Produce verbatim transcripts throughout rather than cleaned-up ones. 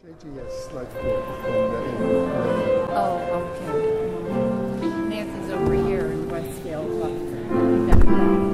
A G S Life Court in, in London. Oh, okay. Nancy's over here in Westfield. But we gotta go.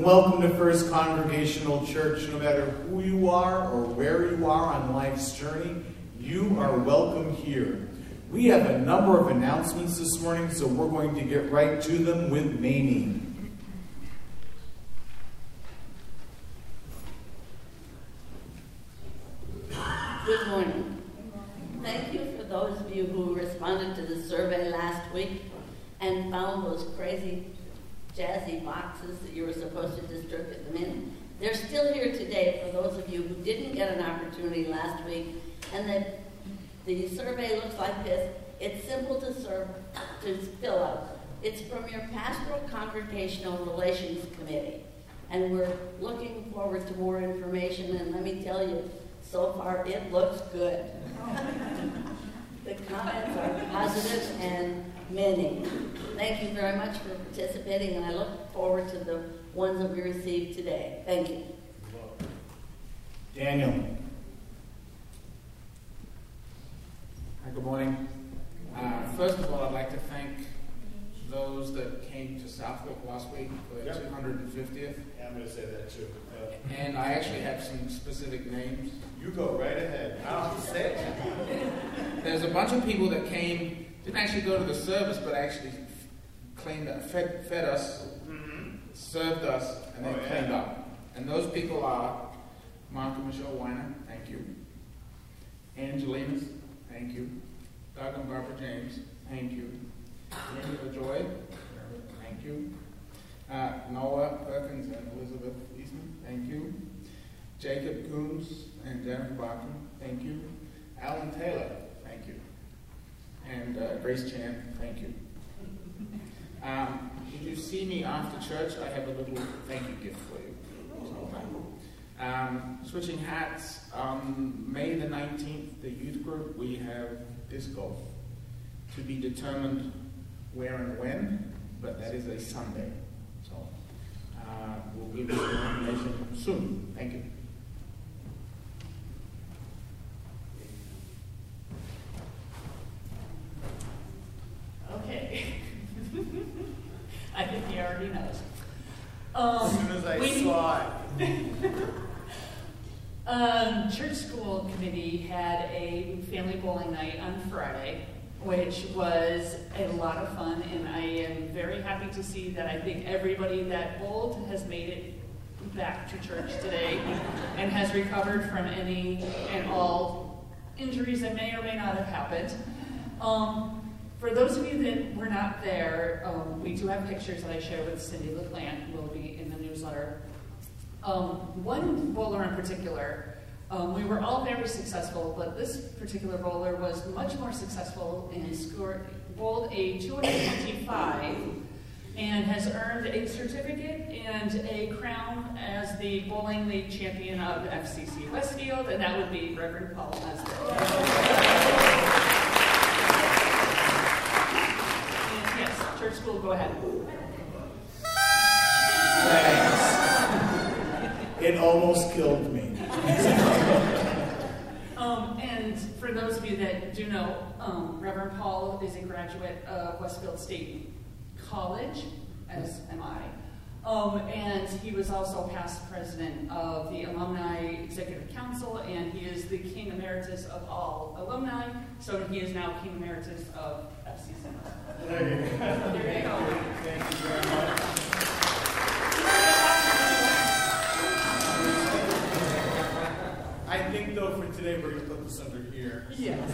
welcome to First Congregational Church. No matter who you are or where you are on life's journey, you are welcome here. We have a number of announcements this morning, so we're going to get right to them with Mamie. Good morning. Thank you for those of you who responded to the survey last week and found those crazy jazzy boxes that you were supposed to distribute them in. They're still here today for those of you who didn't get an opportunity last week. And the, the survey looks like this. It's simple to serve, to fill out. It's from your Pastoral Congregational Relations Committee. And we're looking forward to more information. And let me tell you, so far it looks good. The comments are positive and many. Thank you very much for participating, and I look forward to the ones that we received today. Thank you. Daniel. Hi, good morning. Uh, first of all, I'd like to thank those that came to Southwick last week for their Yep. two hundred fiftieth. Yeah, I'm going to say that too. Uh, And I actually have some specific names. you go right ahead. I'll say it. There's a bunch of people that came, didn't actually go to the service, but actually cleaned up, fed, fed us, Mm-hmm. served us, and then Oh, yeah. cleaned up. And those people are Mark and Michelle Weiner, thank you. Angelinas, thank you. Doug and Barbara James, thank you. Linda LaJoy, thank you. Uh, Noah Perkins and Elizabeth Eastman, thank you. Jacob Coombs and Jennifer Bachman, thank you. Alan Taylor, thank you. And uh, Grace Chan, thank you. Um, if you see me after church, I have a little thank you gift for you. Um, switching hats, on May the nineteenth, the youth group, we have disc golf. To be determined where and when, but that is a Sunday. So uh, we'll give you the information soon. Thank you. Okay. I think he already knows. Um, As soon as I we- saw it. Um, church school committee had a family bowling night on Friday, which was a lot of fun, and I am very happy to see that I think everybody that bowled has made it back to church today and has recovered from any and all injuries that may or may not have happened. Um, for those of you that were not there, um, we do have pictures that I share with Cindy LaPlante, will be in the newsletter. Um, one bowler in particular, um, we were all very successful, but this particular bowler was much more successful and scored, bowled a two hundred twenty-five and has earned a certificate and a crown as the bowling league champion of F C C Westfield, and that would be Reverend Paul Nesbitt. And yes, church school, go ahead. Thanks. It almost killed me. Um, and for those of you that do know, um, Reverend Paul is a graduate of Westfield State College, as am I. Um, and he was also past president of the Alumni Executive Council, and he is the King Emeritus of all alumni, so he is now King Emeritus of F C Center. There you go. There you go. Thank you very much. I think, though, for today, we're going to put this under here. Yes.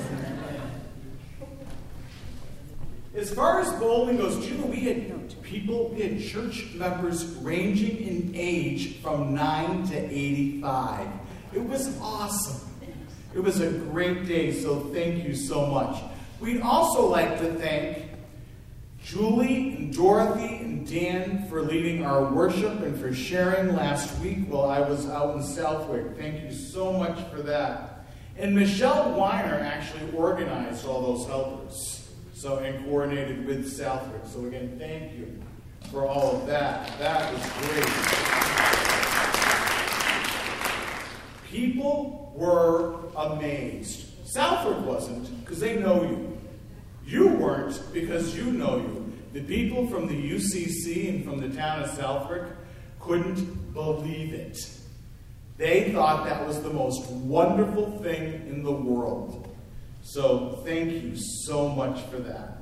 As far as bowling goes, do you know, we had people, we had church members ranging in age from nine to eighty-five. It was awesome. It was a great day, so thank you so much. We'd also like to thank Julie and Dorothy and Dan for leading our worship and for sharing last week while I was out in Southwick. Thank you so much for that. And Michelle Weiner actually organized all those helpers, so and coordinated with Southwick. So again, thank you for all of that. That was great. People were amazed. Southwick wasn't, because they know you. You weren't, because you know you. The people from the U C C and from the town of Southwick, couldn't believe it. They thought that was the most wonderful thing in the world. So thank you so much for that.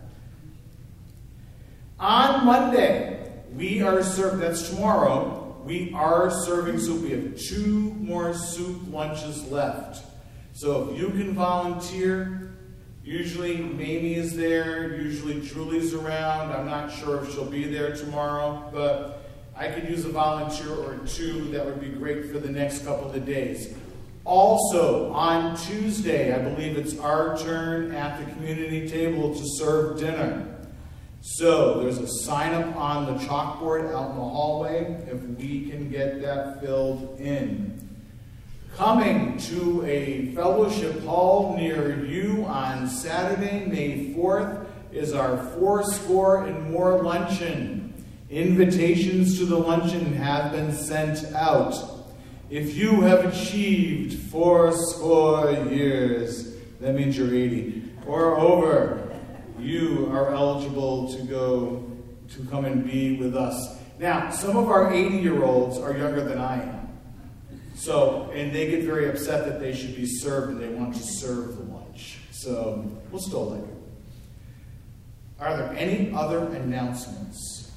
On Monday, we are serving, that's tomorrow, we are serving soup. We have two more soup lunches left. So if you can volunteer, usually Mamie is there, usually Julie's around. I'm not sure if she'll be there tomorrow, but I could use a volunteer or two. That would be great for the next couple of days. Also, on Tuesday, I believe it's our turn at the community table to serve dinner. So there's a sign up on the chalkboard out in the hallway if we can get that filled in. Coming to a fellowship hall near you on Saturday, May fourth, is our Four Score and More luncheon. Invitations to the luncheon have been sent out. If you have achieved four score years, that means you're eighty, or over, you are eligible to go to come and be with us. Now, some of our eighty-year-olds are younger than I am. So, and they get very upset that they should be served and they want to serve the lunch. So, we'll still like it. Are there any other announcements?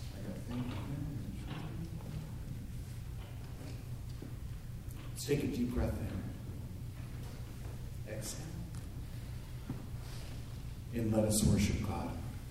Let's take a deep breath in. Exhale. And let us worship God.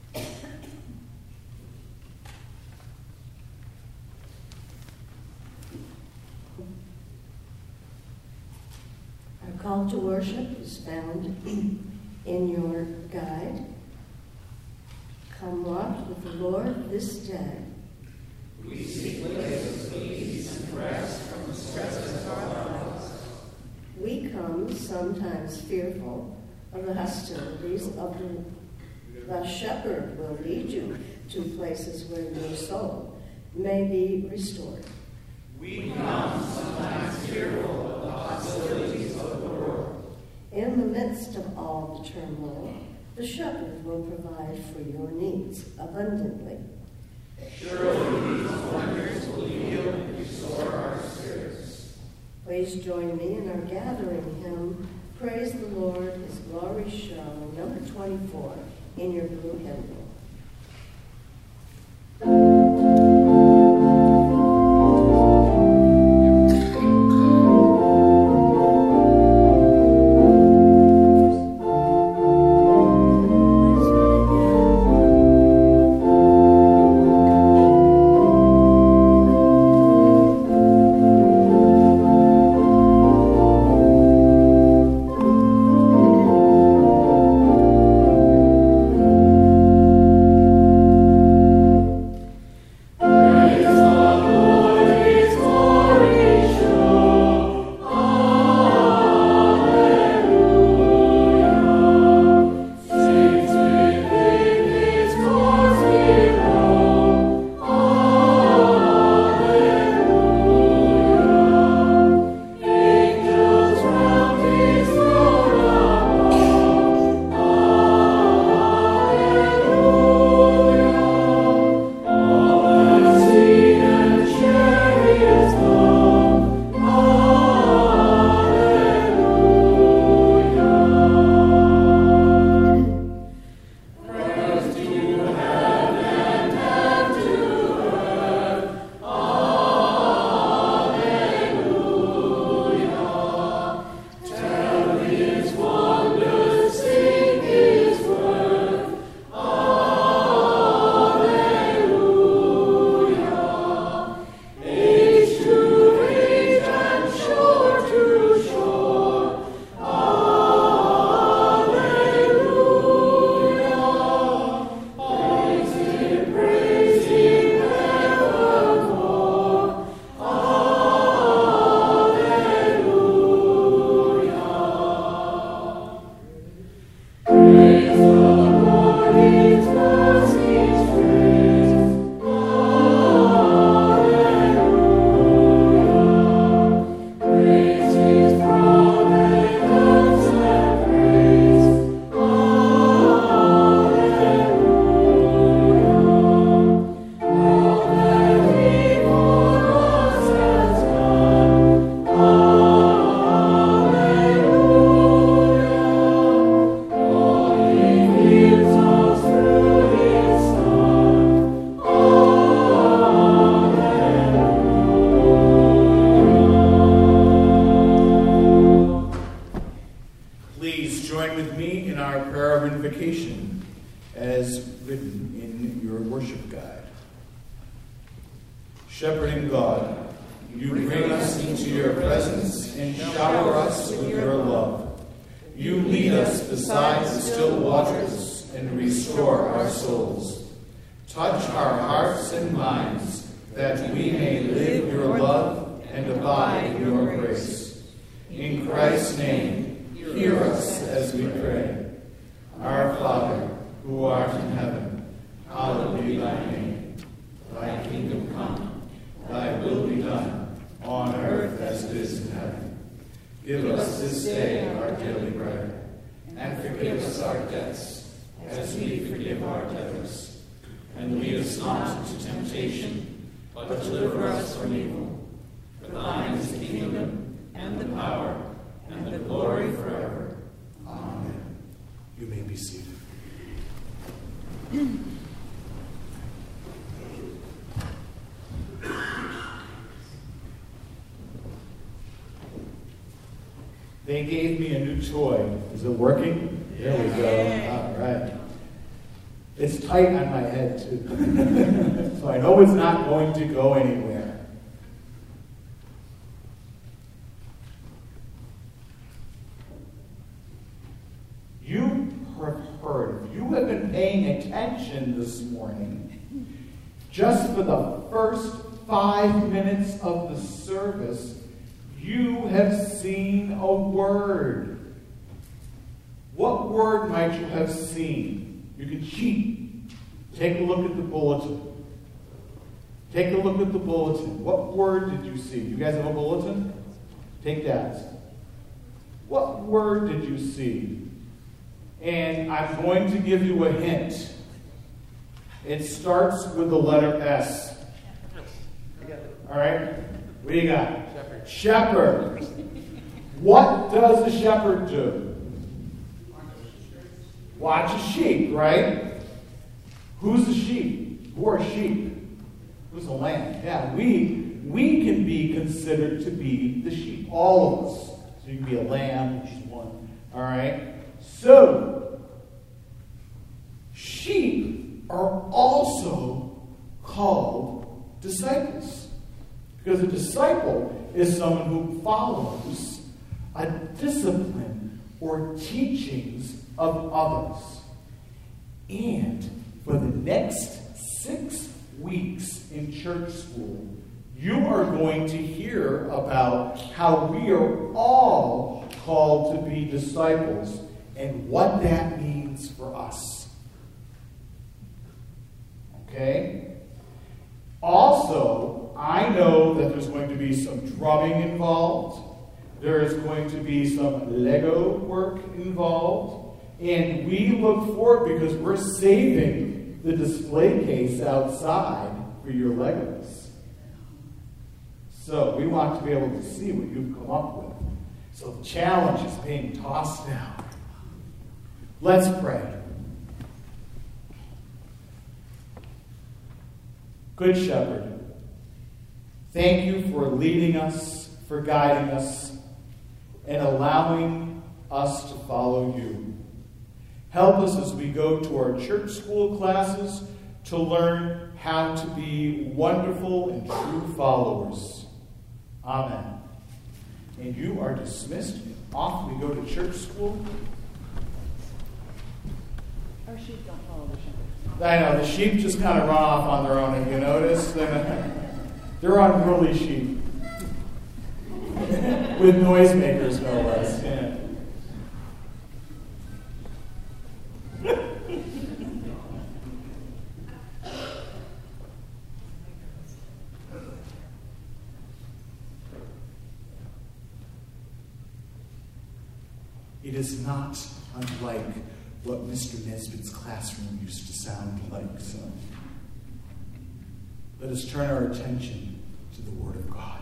Our call to worship is found in your guide. Come walk with the Lord this day. We seek places of peace and rest from the stresses of our lives. We come sometimes fearful of the hostilities of the the shepherd will lead you to places where your soul may be restored. We come sometimes fearful of the hostilities of the world. In the midst of all the turmoil, the shepherd will provide for your needs abundantly. Surely these wonders will heal and restore our spirits. Please join me in our gathering hymn, Praise the Lord, His Glory Show, number twenty-four, in your blue hymnal. Thank Shepherding God, you bring us into your presence and shower us with your love. You lead us beside the still waters and restore our souls. Touch our hearts and minds that we may live your love and abide in your grace. In Christ's name, hear us as we pray. Our Father, who art in heaven, hallowed be thy name. Thy kingdom come, thy will be done, on earth as it is in heaven. Give us this day our daily bread, and forgive us our debts, as we forgive our debtors. And lead us not into temptation, but deliver us from evil. For thine is the kingdom, and the power, and the glory forever. Amen. You may be seated. They gave me a new toy. Is it working? There we go. All right. It's tight on my head, too. So I know it's not going to go anywhere. You have heard, if you have been paying attention this morning, just for the first five minutes of the service, you have seen a word. What word might you have seen? You can cheat. Take a look at the bulletin. Take a look at the bulletin. What word did you see? You guys have a bulletin? Take that. What word did you see? And I'm going to give you a hint. It starts with the letter S. All right? What do you got? Shepherd. Shepherd. What does a shepherd do? Watch a sheep, right? Who's the sheep? Who are sheep? Who's the lamb? Yeah, we we can be considered to be the sheep. All of us. So you can be a lamb, which is one. All right? So, sheep are also called disciples. Because a disciple is someone who follows a discipline or teachings of others. And for the next six weeks in church school, you are going to hear about how we are all called to be disciples and what that means for us. Okay? Also, I know that there's going to be some drumming involved. There is going to be some Lego work involved. And we look forward because we're saving the display case outside for your Legos. So we want to be able to see what you've come up with. So the challenge is being tossed down. Let's pray. Good Shepherd, thank you for leading us, for guiding us, and allowing us to follow you. Help us as we go to our church school classes to learn how to be wonderful and true followers. Amen. And you are dismissed. Off we go to church school. Our sheep don't follow the shepherd. I know, the sheep just kind of run off on their own. Have you noticed? They're unruly sheep. With noisemakers, no less. Yeah. It is not unlike what Mister Nesbitt's classroom used to sound like. So let us turn our attention to the Word of God.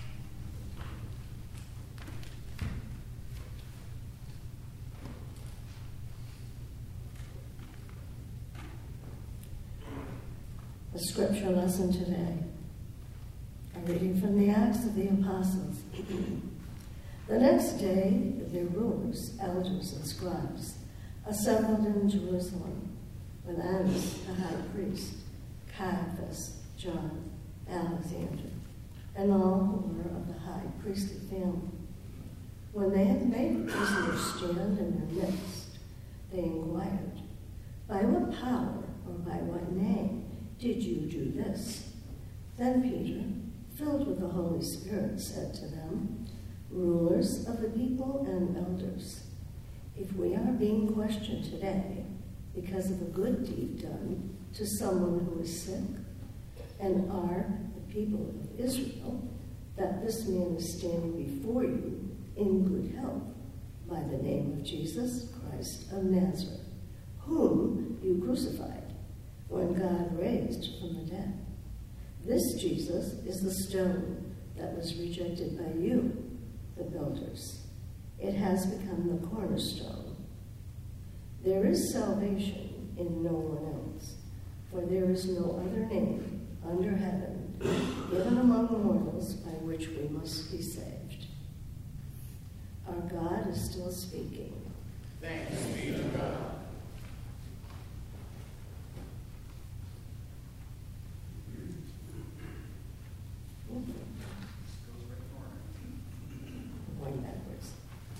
The scripture lesson today, a reading from the Acts of the Apostles. The next day, the rulers, elders, and scribes assembled in Jerusalem when Annas, the high priest, Caiaphas, John, Alexander, and all who were of the high priestly family. When they had made the prisoner stand in their midst, they inquired, "By what power or by what name did you do this?" Then Peter, filled with the Holy Spirit, said to them, "Rulers of the people and elders, if we are being questioned today because of a good deed done to someone who is sick, and are the people of Israel, that this man is standing before you in good health by the name of Jesus Christ of Nazareth, whom you crucified when God raised from the dead. This Jesus is the stone that was rejected by you, the builders. It has become the cornerstone. There is salvation in no one else, for there is no other name under heaven given among mortals by which we must be saved." Our God is still speaking. Thanks be to God. Going backwards.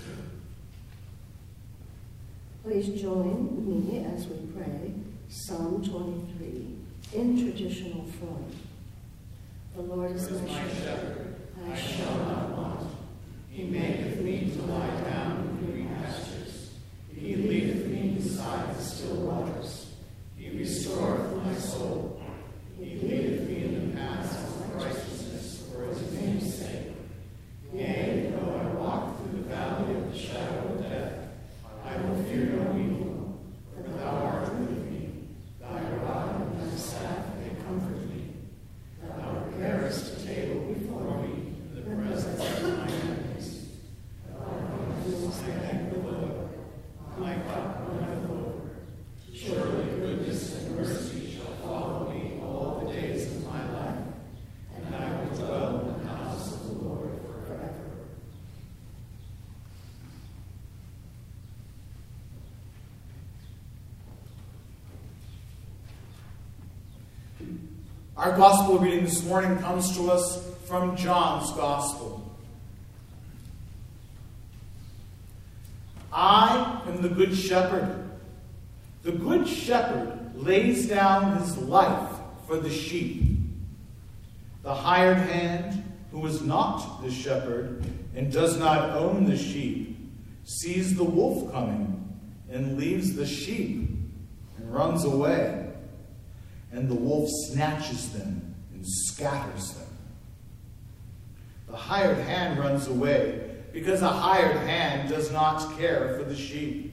Please join me as we pray Psalm twenty-three in traditional form. The Lord is my shepherd, I shall not want. He maketh me to lie down in green pastures. He leadeth me beside the still waters. He restoreth my soul. He leadeth me in the paths of righteousness for his name's sake. Yea, though I walk through the valley of the shadow of death, I will fear no evil, for thou art with me. Thy rod and thy staff, they comfort me. Thou preparest a table before me in the presence of my enemies. Thou anointest my head with oil, my cup runneth over. Surely goodness and mercy shall follow me all the days of my life, and I will dwell in the house of the Lord forever. Our gospel reading this morning comes to us from John's gospel. I am the good shepherd. The good shepherd lays down his life for the sheep. The hired hand, who is not the shepherd and does not own the sheep, sees the wolf coming and leaves the sheep and runs away. And the wolf snatches them and scatters them. The hired hand runs away because a hired hand does not care for the sheep.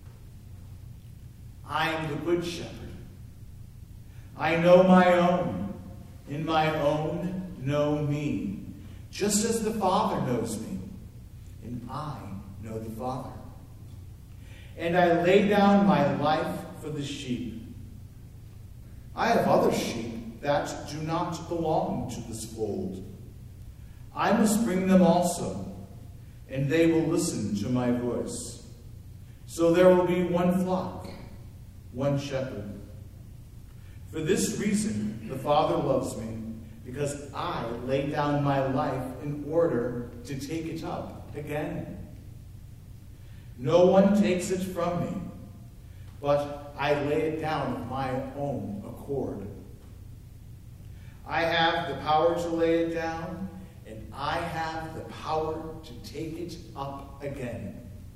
I am the good shepherd. I know my own, and my own know me, just as the Father knows me, and I know the Father. And I lay down my life for the sheep. I have other sheep that do not belong to this fold. I must bring them also, and they will listen to my voice. So there will be one flock, one shepherd. For this reason the Father loves me, because I lay down my life in order to take it up again. No one takes it from me, but I lay it down of my own accord. I have the power to lay it down, and I have the power to take it up again.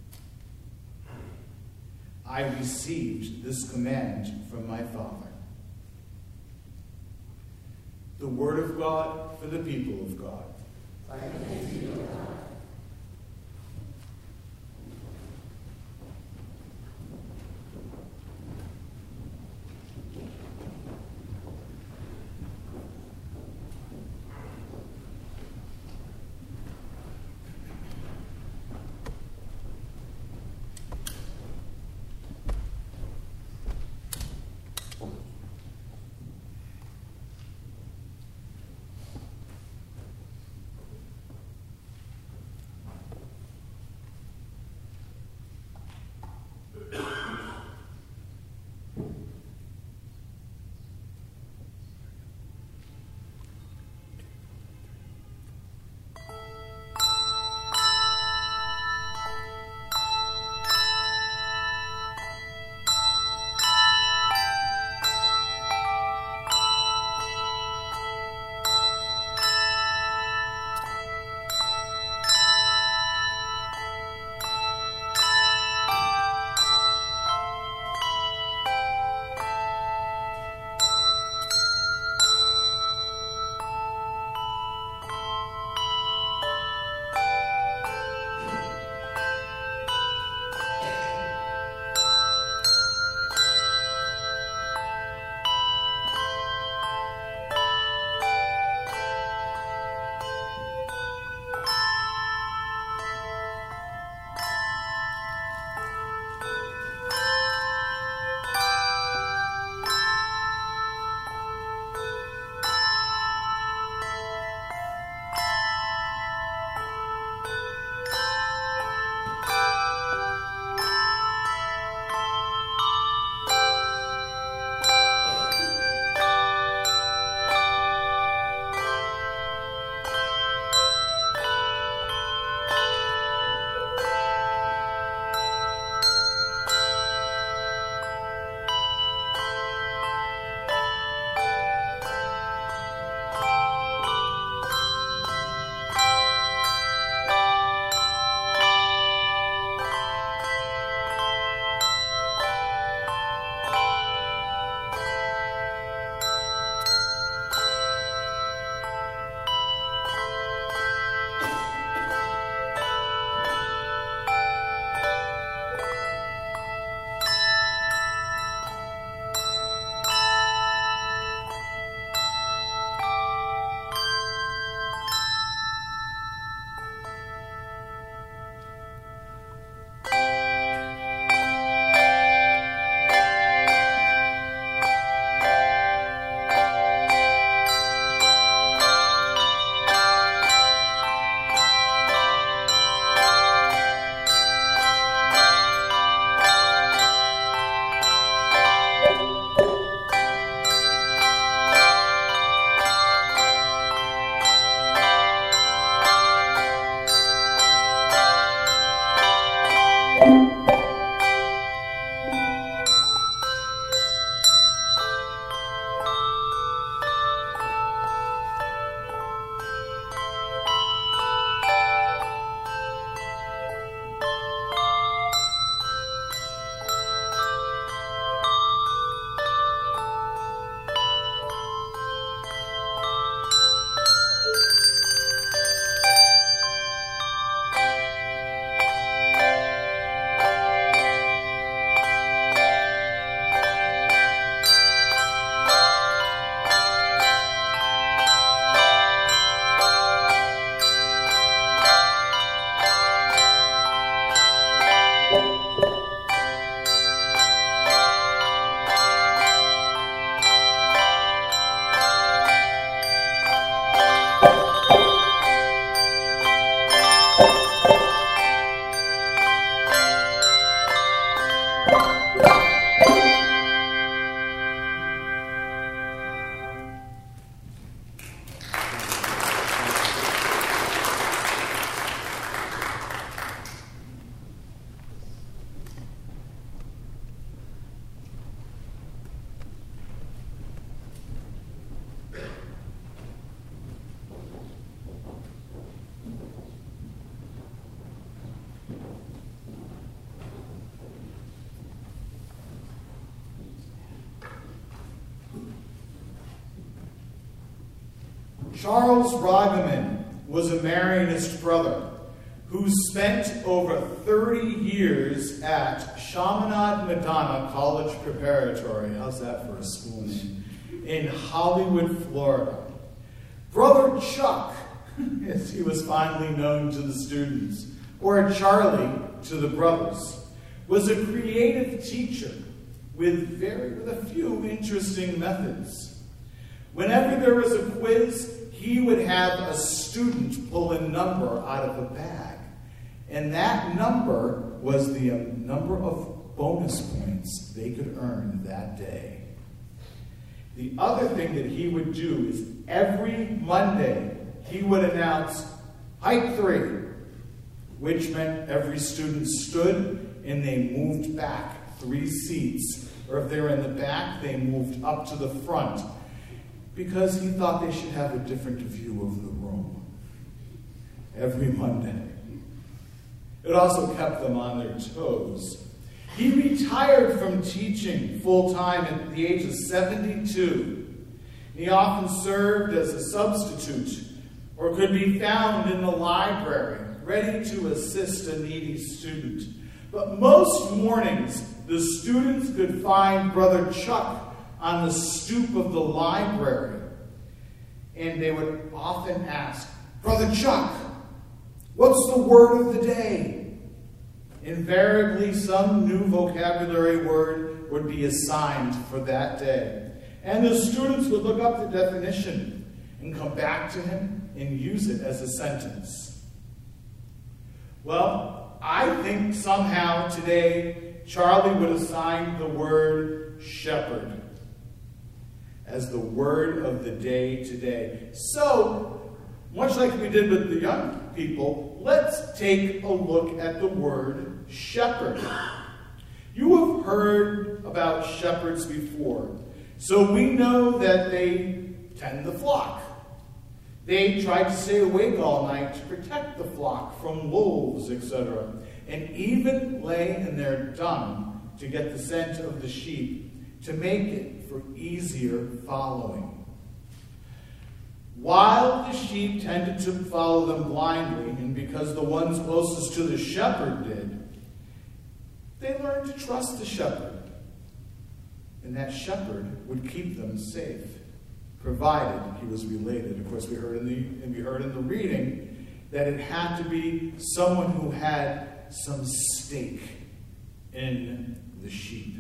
I received this command from my Father. The word of God for the people of God. Thanks be to God. Charles Ragaman was a Marianist brother who spent over thirty years at Chaminade Madonna College Preparatory, how's that for a school name, in Hollywood, Florida. Brother Chuck, as he was fondly known to the students, or Charlie to the brothers, was a creative teacher with, very, with a few interesting methods. Whenever there was a quiz, he would have a student pull a number out of a bag. And that number was the um, number of bonus points they could earn that day. The other thing that he would do is every Monday he would announce height three, which meant every student stood and they moved back three seats. Or if they were in the back, they moved up to the front, because he thought they should have a different view of the room every Monday. It also kept them on their toes. He retired from teaching full-time at the age of seventy-two. He often served as a substitute or could be found in the library, ready to assist a needy student. But most mornings, the students could find Brother Chuck on the stoop of the library, and they would often ask, "Brother Chuck, what's the word of the day?" Invariably, some new vocabulary word would be assigned for that day. And the students would look up the definition and come back to him and use it as a sentence. Well, I think somehow today Charlie would assign the word shepherd as the word of the day today. So, much like we did with the young people, let's take a look at the word shepherd. You have heard about shepherds before, so we know that they tend the flock. They try to stay awake all night to protect the flock from wolves, et cetera, and even lay in their dung to get the scent of the sheep to make it for easier following. While the sheep tended to follow them blindly, and because the ones closest to the shepherd did, they learned to trust the shepherd, and that shepherd would keep them safe, provided he was related. Of course, we heard in the and we heard in the reading that it had to be someone who had some stake in the sheep.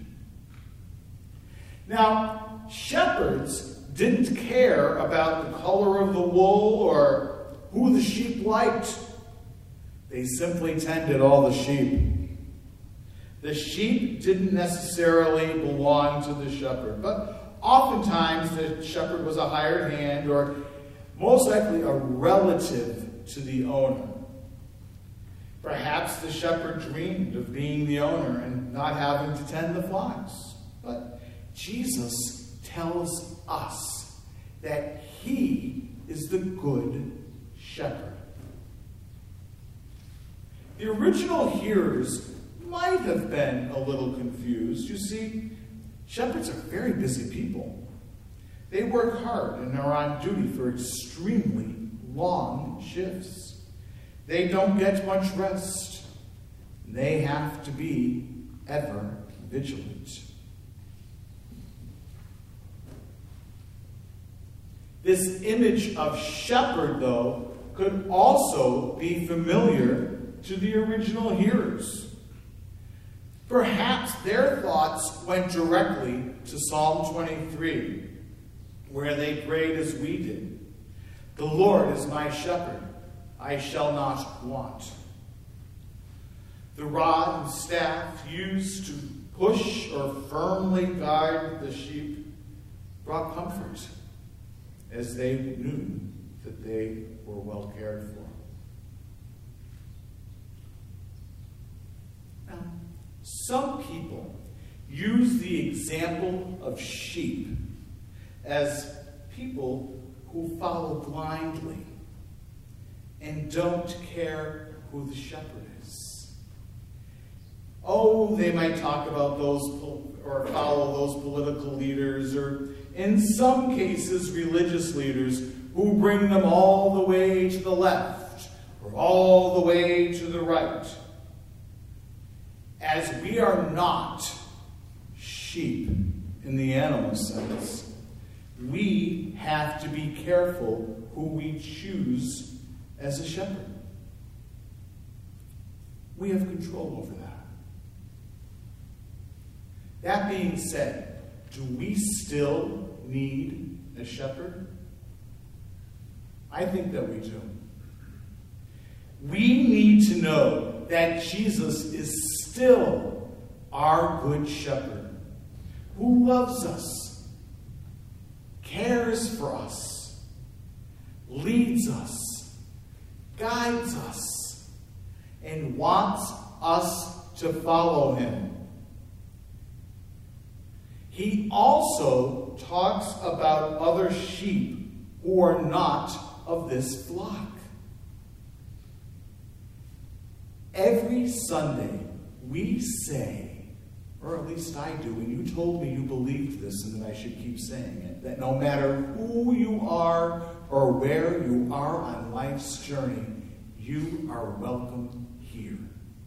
Now, shepherds didn't care about the color of the wool or who the sheep liked. They simply tended all the sheep. The sheep didn't necessarily belong to the shepherd, but oftentimes the shepherd was a hired hand or most likely a relative to the owner. Perhaps the shepherd dreamed of being the owner and not having to tend the flocks. But Jesus tells us that he is the good shepherd. The original hearers might have been a little confused. You see, shepherds are very busy people. They work hard and are on duty for extremely long shifts. They don't get much rest. They have to be ever vigilant. This image of shepherd, though, could also be familiar to the original hearers. Perhaps their thoughts went directly to Psalm twenty-three, where they prayed as we did. "The Lord is my shepherd, I shall not want." The rod and staff used to push or firmly guide the sheep brought comfort, as they knew that they were well cared for. Now, some people use the example of sheep as people who follow blindly and don't care who the shepherd is. Oh, they might talk about those or follow those political leaders, or in some cases religious leaders who bring them all the way to the left or all the way to the right. As we are not sheep in the animal sense, we have to be careful who we choose as a shepherd. We have control over that. That being said, do we still need a shepherd? I think that we do. We need to know that Jesus is still our good shepherd, who loves us, cares for us, leads us, guides us, and wants us to follow him. He also talks about other sheep who are not of this flock. Every Sunday we say, or at least I do, and you told me you believed this and that I should keep saying it, that no matter who you are or where you are on life's journey, you are welcome here.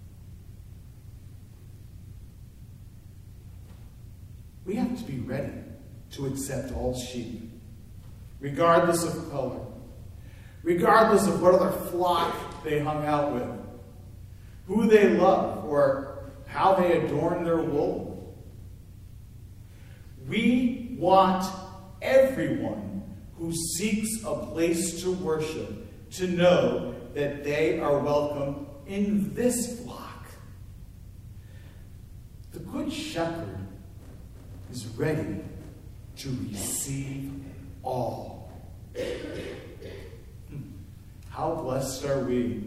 We have to be ready to accept all sheep, regardless of color, regardless of what other flock they hung out with, who they love, or how they adorn their wool. We want everyone who seeks a place to worship to know that they are welcome in this flock. The Good Shepherd is ready to receive all. How blessed are we?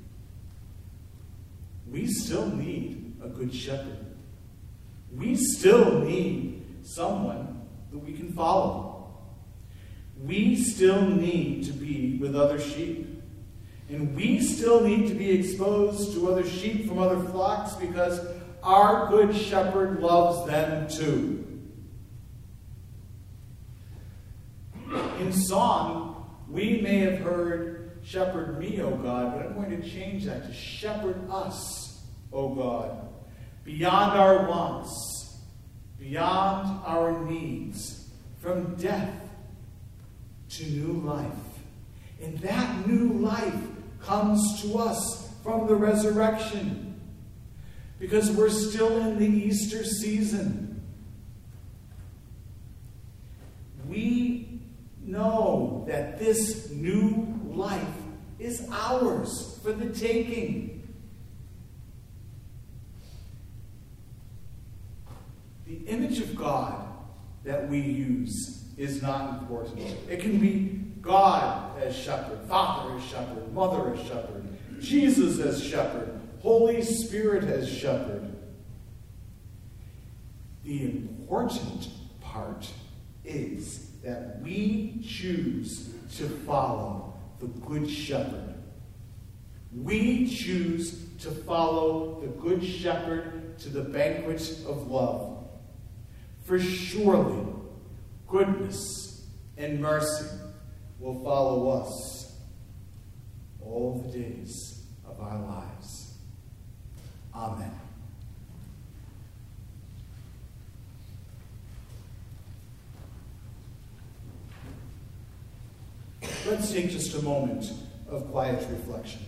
We still need a good shepherd. We still need someone that we can follow. We still need to be with other sheep. And we still need to be exposed to other sheep from other flocks because our good shepherd loves them too. In song, we may have heard, "Shepherd me, O God," but I'm going to change that to "Shepherd us, O God," beyond our wants, beyond our needs, from death to new life. And that new life comes to us from the resurrection, because we're still in the Easter season. We know that this new life is ours for the taking. The image of God that we use is not important. It can be God as shepherd, Father as shepherd, Mother as shepherd, Jesus as shepherd, Holy Spirit as shepherd. The important part is that we choose to follow the Good Shepherd. We choose to follow the Good Shepherd to the banquet of love. For surely goodness and mercy will follow us all the days of our lives. Amen. Let's take just a moment of quiet reflection.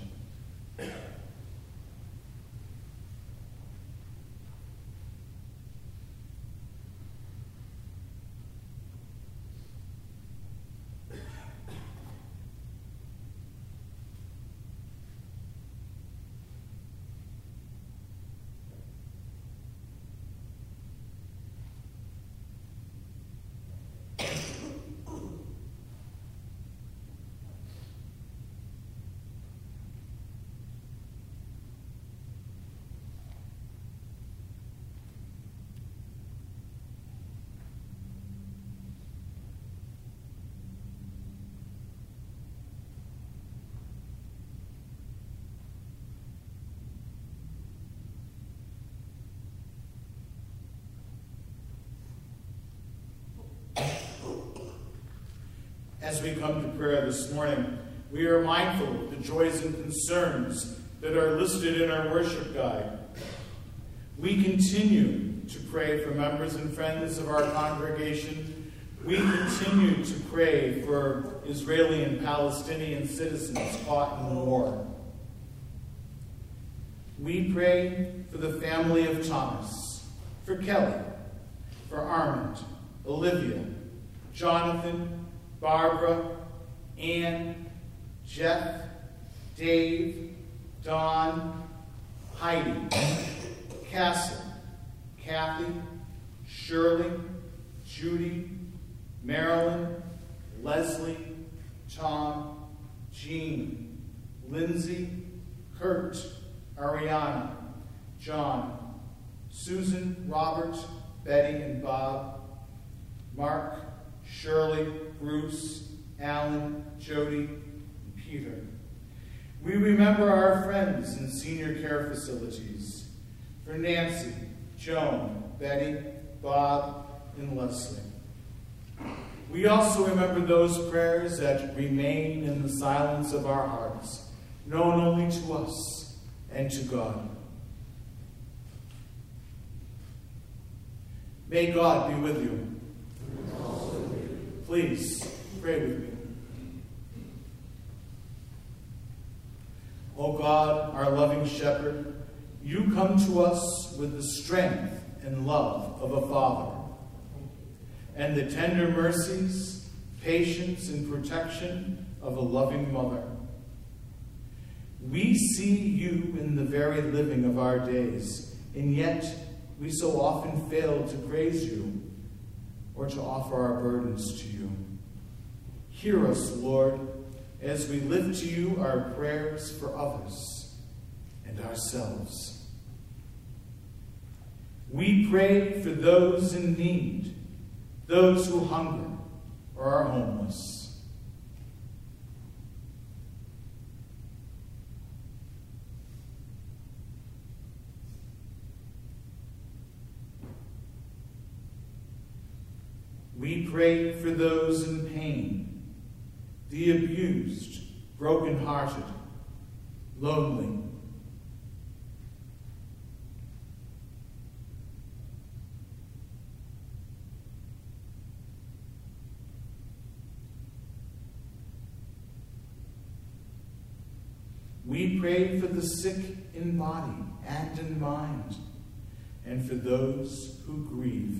As we come to prayer this morning, we are mindful of the joys and concerns that are listed in our worship guide. We continue to pray for members and friends of our congregation. We continue to pray for Israeli and Palestinian citizens caught in the war. We pray for the family of Thomas, for Kelly, for Armand, Olivia, Jonathan, Barbara, Ann, Jeff, Dave, Don, Heidi, Cassie, Kathy, Shirley, Judy, Marilyn, Leslie, Tom, Jean, Lindsay, Kurt, Ariana, John, Susan, Robert, Betty, and Bob, Mark, Shirley, Bruce, Alan, Jody, and Peter. We remember our friends in senior care facilities, for Nancy, Joan, Betty, Bob, and Leslie. We also remember those prayers that remain in the silence of our hearts, known only to us and to God. May God be with you. Please pray with me. O God, our loving shepherd, you come to us with the strength and love of a father, and the tender mercies, patience, and protection of a loving mother. We see you in the very living of our days, and yet we so often fail to praise you or to offer our burdens to you. Hear us, Lord, as we lift to you our prayers for others and ourselves. We pray for those in need, those who hunger or are homeless. We pray for those in pain, the abused, broken-hearted, lonely. We pray for the sick in body and in mind, and for those who grieve.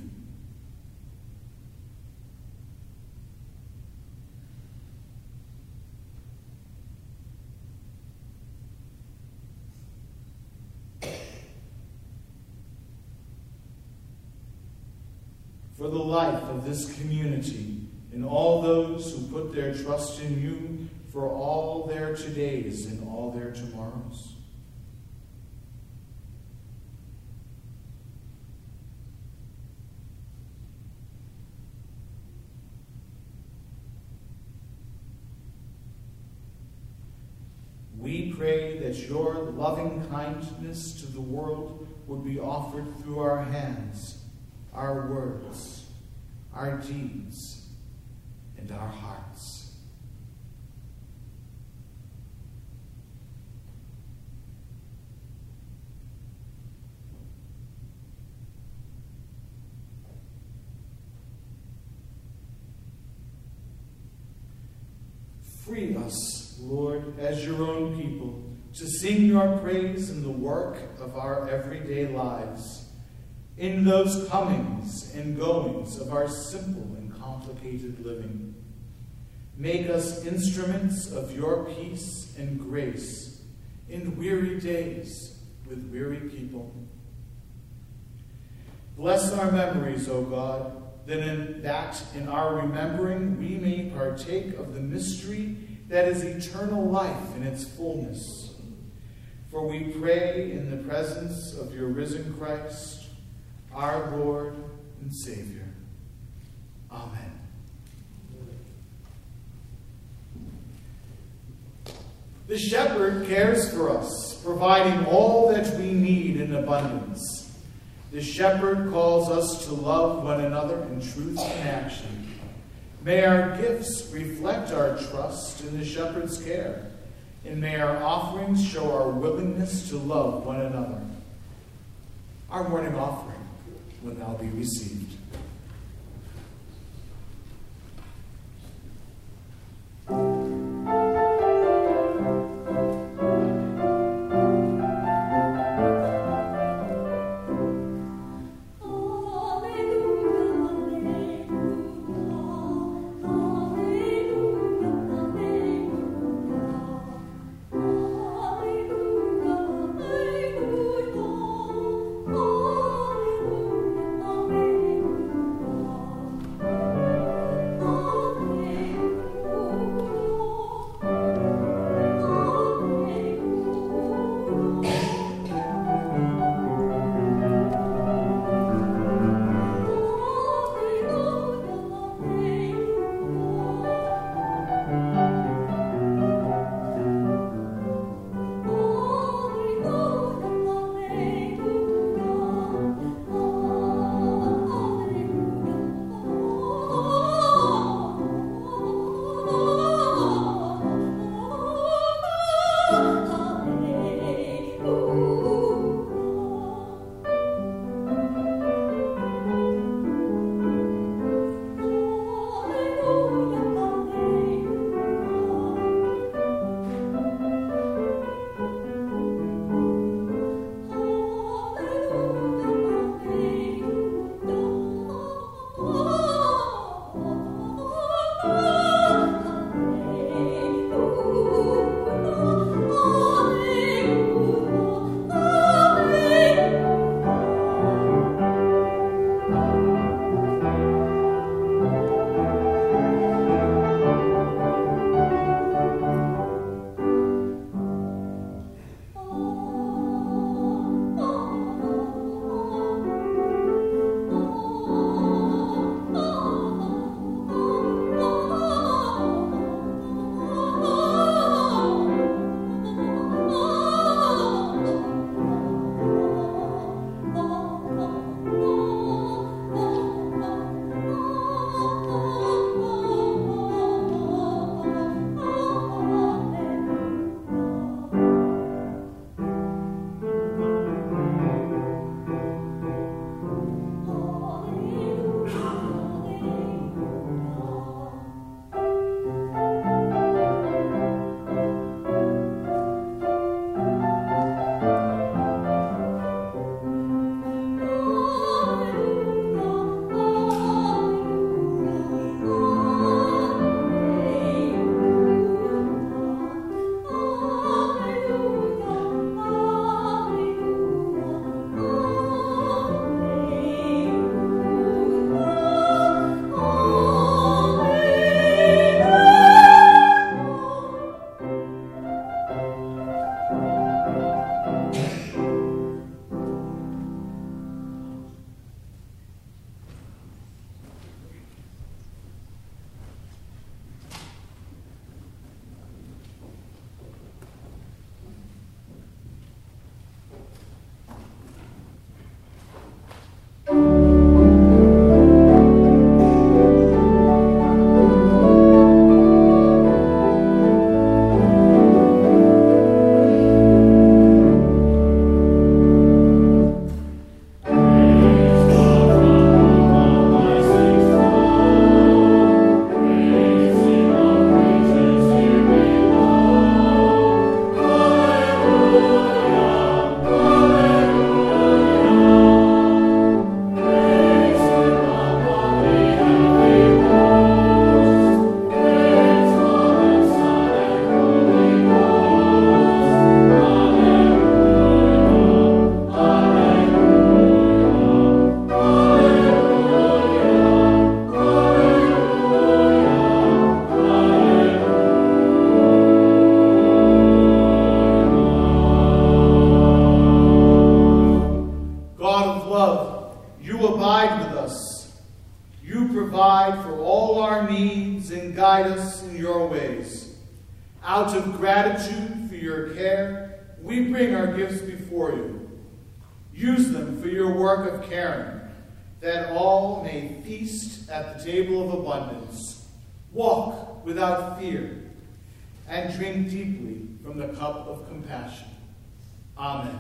For the life of this community and all those who put their trust in you for all their todays and all their tomorrows. We pray that your loving kindness to the world would be offered through our hands, our words, our deeds, and our hearts. Free us, Lord, as your own people, to sing your praise in the work of our everyday lives, in those comings and goings of our simple and complicated living. Make us instruments of your peace and grace in weary days with weary people. Bless our memories, O God, that in, that in our remembering we may partake of the mystery that is eternal life in its fullness. For we pray in the presence of your risen Christ, our Lord and Savior. Amen. The shepherd cares for us, providing all that we need in abundance. The shepherd calls us to love one another in truth and action. May our gifts reflect our trust in the shepherd's care, and may our offerings show our willingness to love one another. Our morning offering will now be received. Out of gratitude for your care, we bring our gifts before you. Use them for your work of caring, that all may feast at the table of abundance walk without fear, and drink deeply from the cup of compassion. Amen.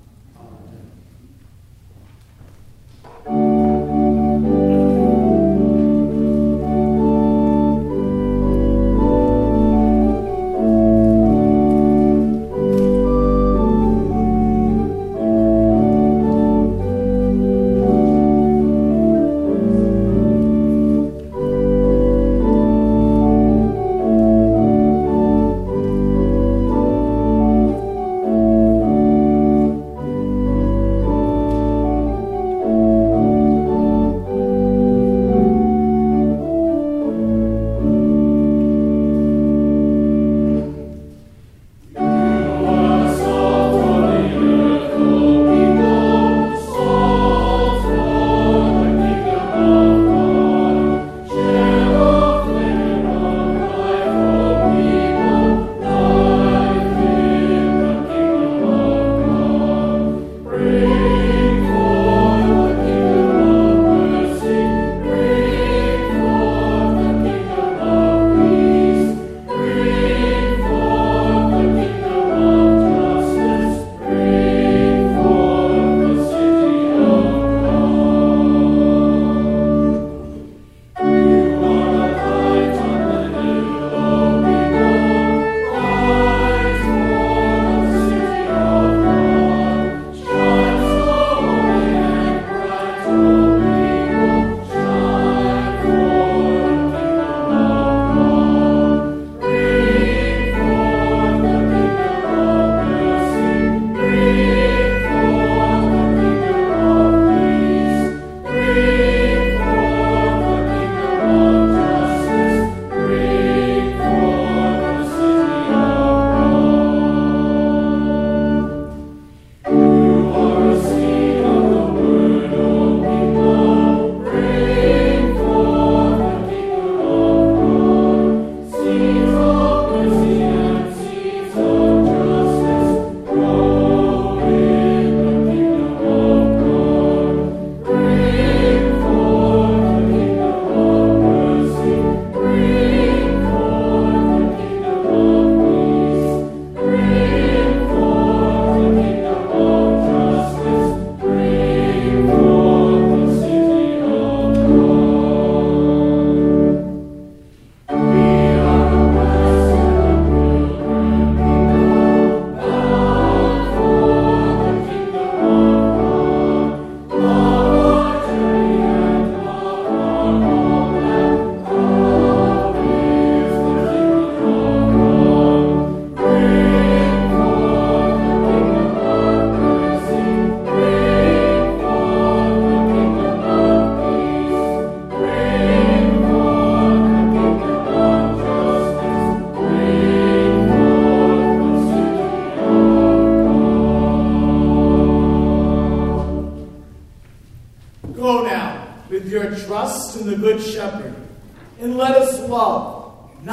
Trust in the Good Shepherd, and let us love,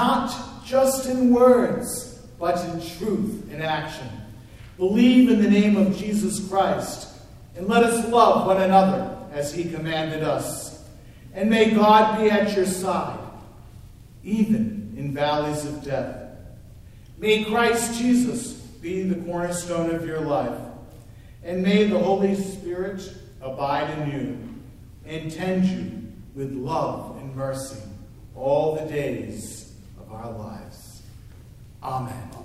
not just in words, but in truth and action. Believe in the name of Jesus Christ, and let us love one another as he commanded us. And may God be at your side, even in valleys of death. May Christ Jesus be the cornerstone of your life, and may the Holy Spirit abide in you and tend you with love and mercy all the days of our lives. Amen.